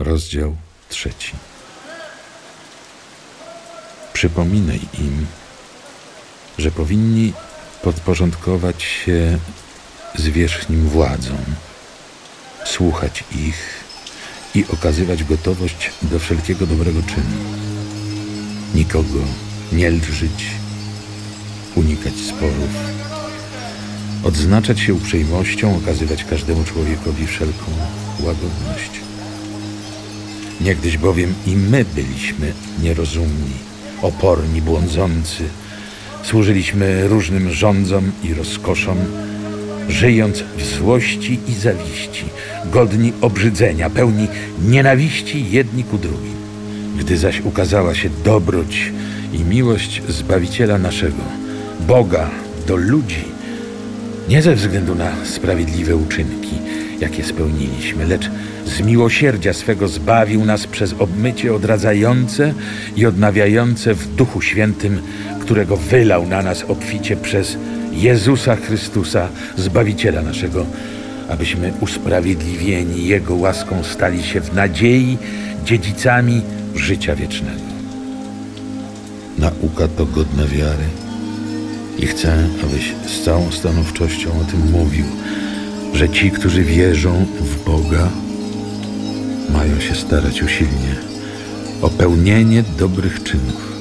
Rozdział 3. Przypominaj im, że powinni podporządkować się zwierzchnim władzom, słuchać ich i okazywać gotowość do wszelkiego dobrego czynu. Nikogo nie lżyć, unikać sporów, odznaczać się uprzejmością, okazywać każdemu człowiekowi wszelką łagodność. Niegdyś bowiem i my byliśmy nierozumni, oporni, błądzący. Służyliśmy różnym rządzom i rozkoszom, żyjąc w złości i zawiści, godni obrzydzenia, pełni nienawiści jedni ku drugim. Gdy zaś ukazała się dobroć i miłość Zbawiciela naszego, Boga do ludzi, nie ze względu na sprawiedliwe uczynki, jakie spełniliśmy, lecz z miłosierdzia swego zbawił nas przez obmycie odradzające i odnawiające w Duchu Świętym, którego wylał na nas obficie przez Jezusa Chrystusa, Zbawiciela naszego, abyśmy usprawiedliwieni Jego łaską stali się w nadziei dziedzicami życia wiecznego. Nauka to godna wiary i chcę, abyś z całą stanowczością o tym mówił, że ci, którzy wierzą w Boga, mają się starać usilnie o pełnienie dobrych czynów.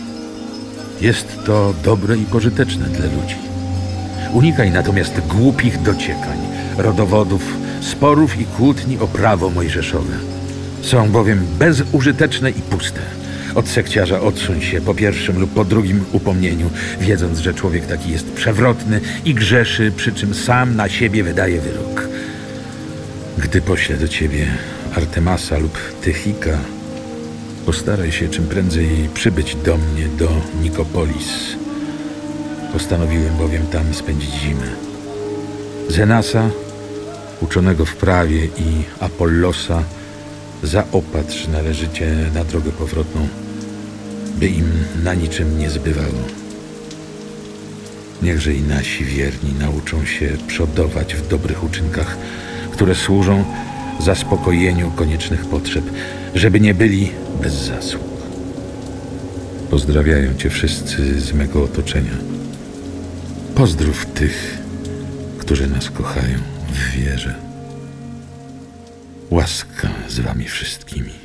Jest to dobre i pożyteczne dla ludzi. Unikaj natomiast głupich dociekań, rodowodów, sporów i kłótni o prawo mojżeszowe. Są bowiem bezużyteczne i puste. Od sekciarza odsuń się po pierwszym lub po drugim upomnieniu, wiedząc, że człowiek taki jest przewrotny i grzeszy, przy czym sam na siebie wydaje wyrok. Gdy poślę do ciebie Artemasa lub Tychika, postaraj się czym prędzej przybyć do mnie, do Nikopolis. Postanowiłem bowiem tam spędzić zimę. Zenasa, uczonego w prawie, i Apollosa zaopatrz należycie na drogę powrotną, by im na niczym nie zbywało. Niechże i nasi wierni nauczą się przodować w dobrych uczynkach, które służą zaspokojeniu koniecznych potrzeb, żeby nie byli bez zasług. Pozdrawiają cię wszyscy z mego otoczenia. Pozdrów tych, którzy nas kochają w wierze. Łaska z wami wszystkimi.